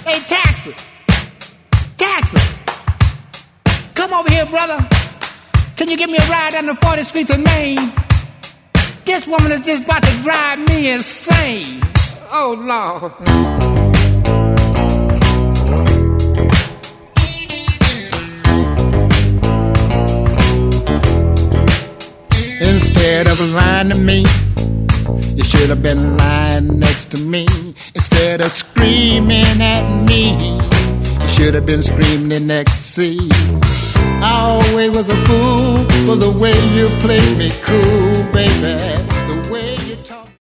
Hey, taxi. Taxi. Come over here, brother. Can you give me a ride down the 40th Street to Maine? This woman is just about to drive me insane. Oh, Lord. Instead of lying to me, you should have been lying next to me. Instead of screaming at me, you should have been screaming in ecstasy. I always was a fool for the way you played me cool, baby.